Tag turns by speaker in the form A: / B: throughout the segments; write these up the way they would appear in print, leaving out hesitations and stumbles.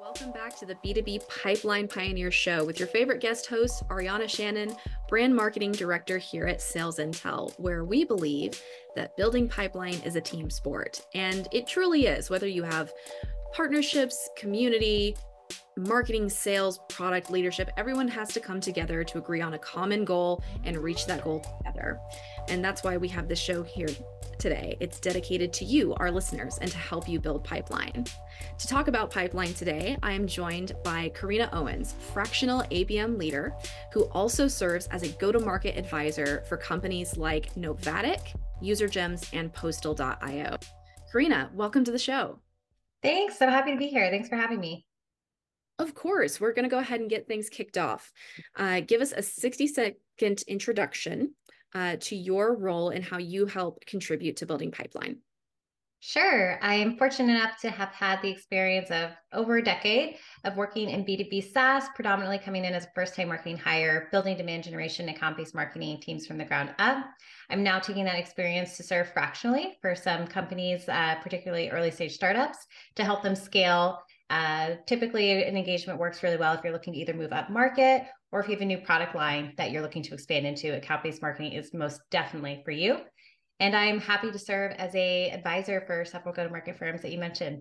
A: Welcome back to the B2B Pipeline Pioneer Show with your favorite guest host, Ariana Shannon, Brand Marketing Director here at Sales Intel, where we believe that building pipeline is a team sport. And it truly is, whether you have partnerships, community, marketing, sales, product leadership, everyone has to come together to agree on a common goal and reach that goal together. And that's why we have this show here today. It's dedicated to you, our listeners, and to help you build pipeline. To talk about pipeline today, I am joined by Karina Owens, fractional ABM leader, who also serves as a go-to-market advisor for companies like Novatic, UserGems, and Postal.io. Karina, welcome to the show.
B: Thanks. I'm happy to be here. Thanks for having me.
A: Of course, we're going to go ahead and get things kicked off. Give us a 60-second introduction to your role and how you help contribute to building pipeline.
B: Sure. I am fortunate enough to have had the experience of over a decade of working in B2B SaaS, predominantly coming in as a first-time marketing hire, building demand generation and account-based marketing teams from the ground up. I'm now taking that experience to serve fractionally for some companies, particularly early-stage startups, to help them scale. Typically, an engagement works really well if you're looking to either move up market or if you have a new product line that you're looking to expand into. Account-based marketing is most definitely for you. And I'm happy to serve as an advisor for several go-to-market firms that you mentioned.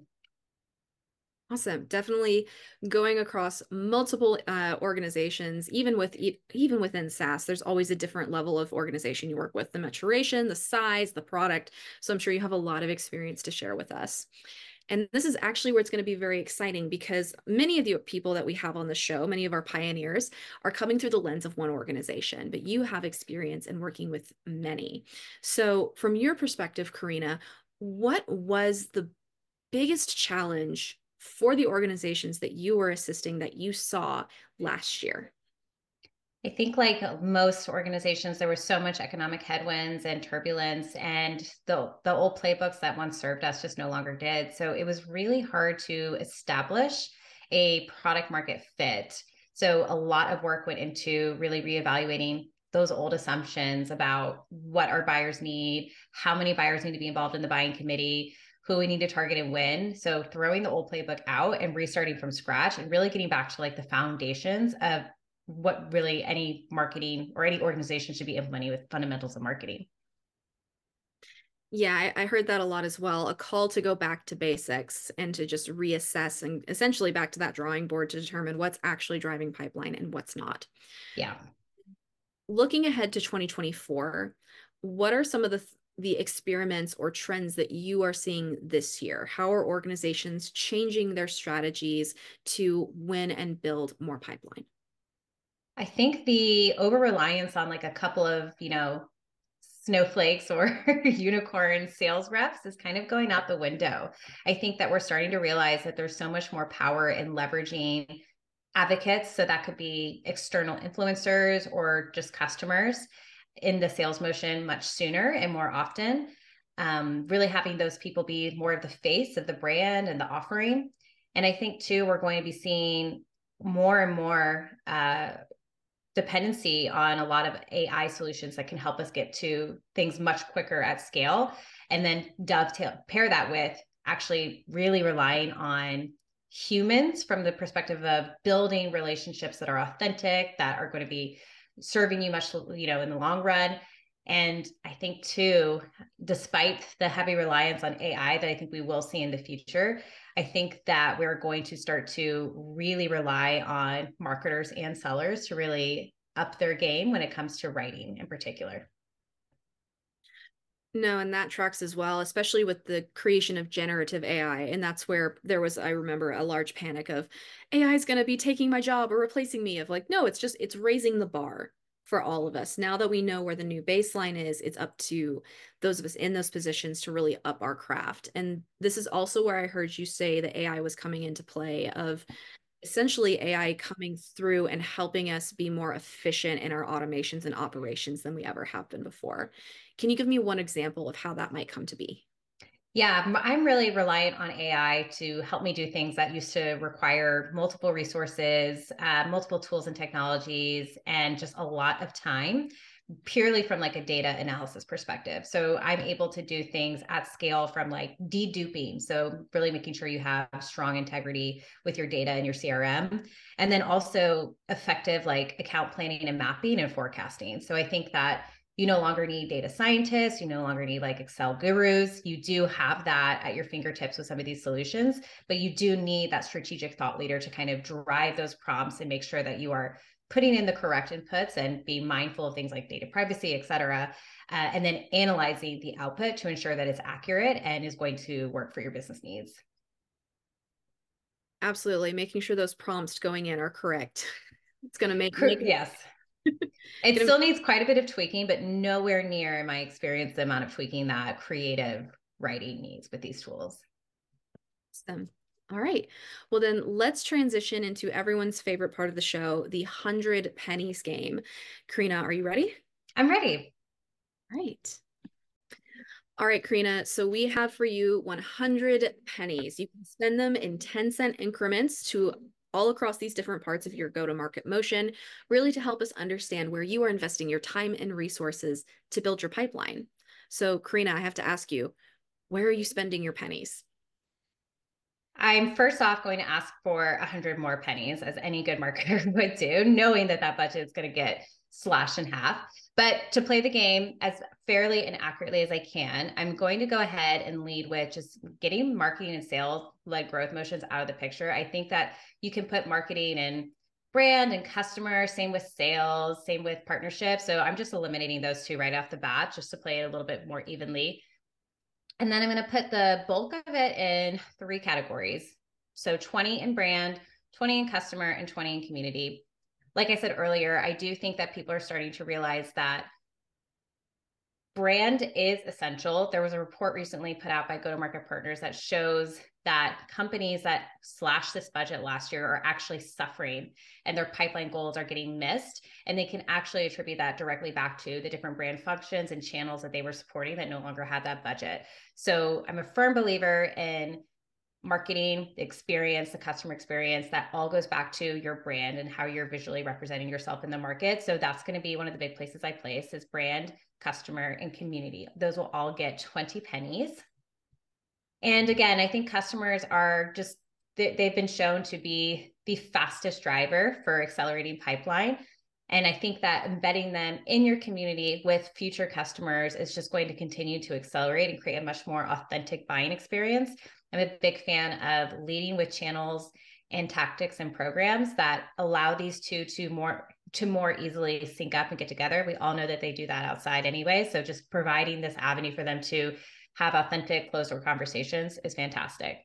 A: Awesome. Definitely going across multiple organizations, even within SaaS, there's always a different level of organization you work with, the maturation, the size, the product. So I'm sure you have a lot of experience to share with us. And this is actually where it's going to be very exciting because many of the people that we have on the show, many of our pioneers, are coming through the lens of one organization, but you have experience in working with many. So from your perspective, Karina, what was the biggest challenge for the organizations that you were assisting that you saw last year?
B: I think like most organizations, there was so much economic headwinds and turbulence, and the old playbooks that once served us just no longer did. So it was really hard to establish a product market fit. So a lot of work went into really reevaluating those old assumptions about what our buyers need, how many buyers need to be involved in the buying committee, who we need to target and when. So throwing the old playbook out and restarting from scratch and really getting back to like the foundations of what really any marketing or any organization should be implementing with fundamentals of marketing.
A: Yeah, I heard that a lot as well. A call to go back to basics and to just reassess and essentially back to that drawing board to determine what's actually driving pipeline and what's not.
B: Yeah.
A: Looking ahead to 2024, what are some of the experiments or trends that you are seeing this year? How are organizations changing their strategies to win and build more pipeline?
B: I think the over reliance on like a couple of, snowflakes or unicorn sales reps is kind of going out the window. I think that we're starting to realize that there's so much more power in leveraging advocates. So that could be external influencers or just customers in the sales motion much sooner and more often. Really having those people be more of the face of the brand and the offering. And I think too, we're going to be seeing more and more dependency on a lot of AI solutions that can help us get to things much quicker at scale. And then pair that with actually really relying on humans from the perspective of building relationships that are authentic, that are going to be serving you much, in the long run. And I think too, despite the heavy reliance on AI that I think we will see in the future, I think that we're going to start to really rely on marketers and sellers to really up their game when it comes to writing in particular.
A: No, and that tracks as well, especially with the creation of generative AI. And that's where there was, I remember, a large panic of AI is going to be taking my job or replacing me. Of like, no, it's raising the bar for all of us. Now that we know where the new baseline is, it's up to those of us in those positions to really up our craft. And this is also where I heard you say that AI was coming into play of essentially AI coming through and helping us be more efficient in our automations and operations than we ever have been before. Can you give me one example of how that might come to be?
B: Yeah, I'm really reliant on AI to help me do things that used to require multiple resources, multiple tools and technologies, and just a lot of time purely from like a data analysis perspective. So I'm able to do things at scale from like deduping. So really making sure you have strong integrity with your data and your CRM. And then also effective like account planning and mapping and forecasting. So I think that you no longer need data scientists. You no longer need like Excel gurus. You do have that at your fingertips with some of these solutions, but you do need that strategic thought leader to kind of drive those prompts and make sure that you are putting in the correct inputs and be mindful of things like data privacy, et cetera, and then analyzing the output to ensure that it's accurate and is going to work for your business needs.
A: Absolutely. Making sure those prompts going in are correct. It's going to make
B: Yes. It still needs quite a bit of tweaking, but nowhere near, in my experience, the amount of tweaking that creative writing needs with these tools.
A: Awesome. All right. Well, then let's transition into everyone's favorite part of the show, the 100 pennies game. Karina, are you ready?
B: I'm ready.
A: Right. All right, Karina. So we have for you 100 pennies. You can spend them in 10-cent increments to all across these different parts of your go-to-market motion, really to help us understand where you are investing your time and resources to build your pipeline. So, Karina, I have to ask you, where are you spending your pennies?
B: I'm first off going to ask for 100 more pennies, as any good marketer would do, knowing that that budget is going to get slashed in half. But to play the game as fairly and accurately as I can, I'm going to go ahead and lead with just getting marketing and sales led growth motions out of the picture. I think that you can put marketing and brand and customer, same with sales, same with partnerships. So I'm just eliminating those two right off the bat just to play it a little bit more evenly. And then I'm going to put the bulk of it in 3 categories. So 20 in brand, 20 in customer, and 20 in community. Like I said earlier, I do think that people are starting to realize that brand is essential. There was a report recently put out by Go-to-Market Partners that shows that companies that slashed this budget last year are actually suffering and their pipeline goals are getting missed. And they can actually attribute that directly back to the different brand functions and channels that they were supporting that no longer had that budget. So I'm a firm believer in marketing, the experience, the customer experience, that all goes back to your brand and how you're visually representing yourself in the market. So that's going to be one of the big places I place is brand, customer, and community. Those will all get 20 pennies. And again, I think customers are just, they've been shown to be the fastest driver for accelerating pipeline. And I think that embedding them in your community with future customers is just going to continue to accelerate and create a much more authentic buying experience. I'm a big fan of leading with channels and tactics and programs that allow these two to more easily sync up and get together. We all know that they do that outside anyway. So just providing this avenue for them to have authentic closed door conversations is fantastic.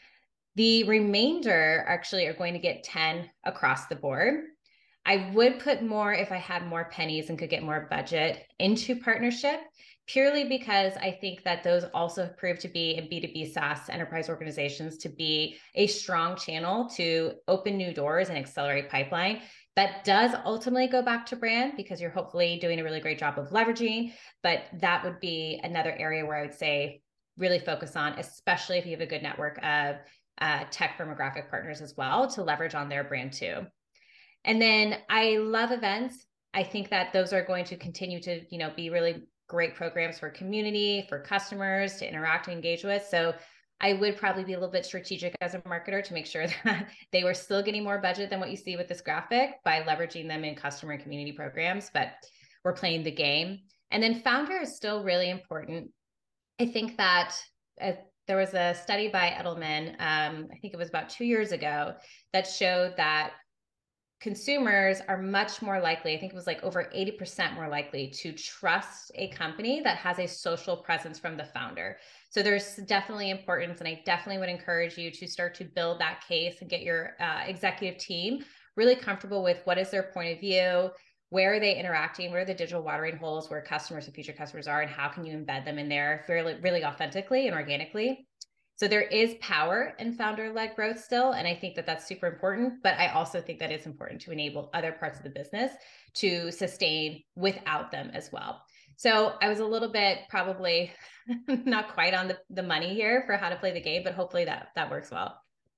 B: The remainder actually are going to get 10 across the board. I would put more if I had more pennies and could get more budget into partnership, purely because I think that those also prove to be in B2B SaaS enterprise organizations to be a strong channel to open new doors and accelerate pipeline. That does ultimately go back to brand because you're hopefully doing a really great job of leveraging, but that would be another area where I would say really focus on, especially if you have a good network of tech firmographic partners as well to leverage on their brand too. And then I love events. I think that those are going to continue to, be really great programs for community, for customers to interact and engage with. So I would probably be a little bit strategic as a marketer to make sure that they were still getting more budget than what you see with this graphic by leveraging them in customer and community programs, but we're playing the game. And then founder is still really important. I think that there was a study by Edelman, I think it was about 2 years ago, that showed that consumers are much more likely, I think it was like over 80% more likely to trust a company that has a social presence from the founder. So there's definitely importance. And I definitely would encourage you to start to build that case and get your executive team really comfortable with what is their point of view, where are they interacting, where are the digital watering holes where customers and future customers are, and how can you embed them in there fairly, really authentically and organically. So there is power in founder-led growth still, and I think that that's super important, but I also think that it's important to enable other parts of the business to sustain without them as well. So I was a little bit probably not quite on the money here for how to play the game, but hopefully that works well.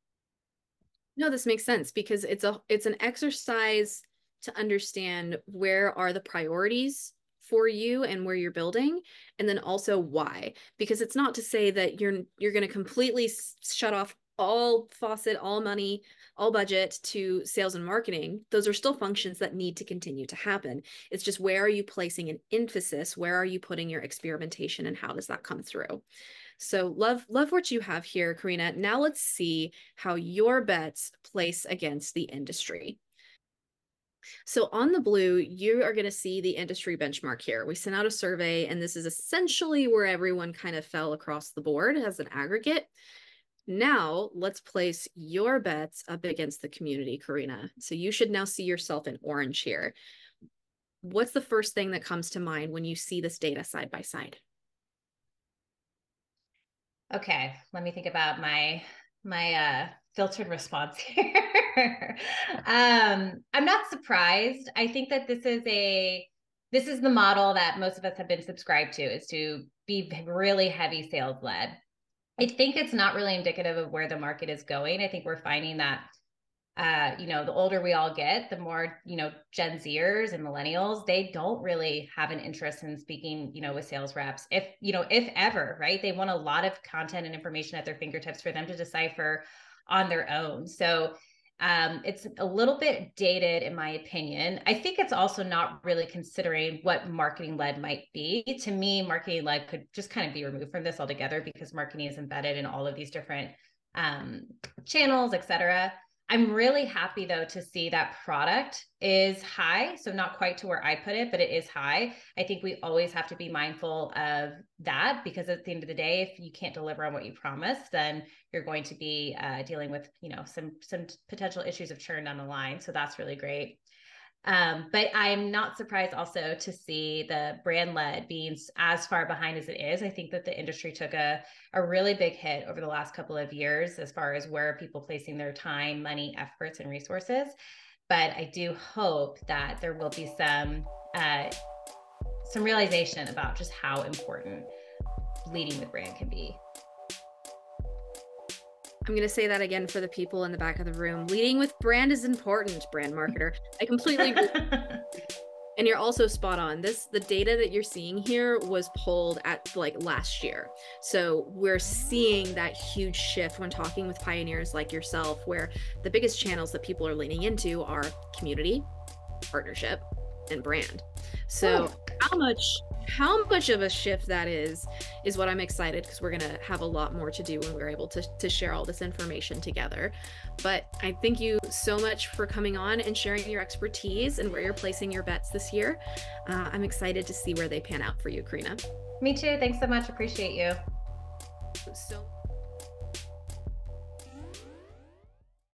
A: No, this makes sense because it's an exercise to understand where are the priorities for you and where you're building, and then also why. Because it's not to say that you're going to completely shut off all faucet, all money, all budget to sales and marketing. Those are still functions that need to continue to happen. It's just, where are you placing an emphasis? Where are you putting your experimentation, and how does that come through? So love what you have here, Karina. Now let's see how your bets place against the industry. So on the blue, you are going to see the industry benchmark here. We sent out a survey, and this is essentially where everyone kind of fell across the board as an aggregate. Now let's place your bets up against the community, Karina. So you should now see yourself in orange here. What's the first thing that comes to mind when you see this data side by side?
B: Okay, let me think about my filtered response here. I'm not surprised. I think that this is the model that most of us have been subscribed to, is to be really heavy sales led. I think it's not really indicative of where the market is going. I think we're finding that the older we all get, the more, Gen Zers and millennials, they don't really have an interest in speaking, with sales reps. If ever, right? They want a lot of content and information at their fingertips for them to decipher on their own. So it's a little bit dated, in my opinion. I think it's also not really considering what marketing led might be. To me, marketing led could just kind of be removed from this altogether, because marketing is embedded in all of these different channels, et cetera. I'm really happy, though, to see that product is high. So not quite to where I put it, but it is high. I think we always have to be mindful of that, because at the end of the day, if you can't deliver on what you promised, then you're going to be dealing with, some potential issues of churn down the line. So that's really great. But I'm not surprised also to see the brand led being as far behind as it is. I think that the industry took a really big hit over the last couple of years as far as where are people placing their time, money, efforts, and resources. But I do hope that there will be some realization about just how important leading with brand can be.
A: I'm going to say that again for the people in the back of the room. Leading with brand is important, brand marketer. I completely agree. And you're also spot on. The data that you're seeing here was pulled at last year. So we're seeing that huge shift when talking with pioneers like yourself, where the biggest channels that people are leaning into are community, partnership, and brand. So how much of a shift that is what I'm excited, because we're going to have a lot more to do when we're able to share all this information together. But I thank you so much for coming on and sharing your expertise and where you're placing your bets this year. I'm excited to see where they pan out for you, Karina.
B: Me too. Thanks so much. Appreciate you.
A: So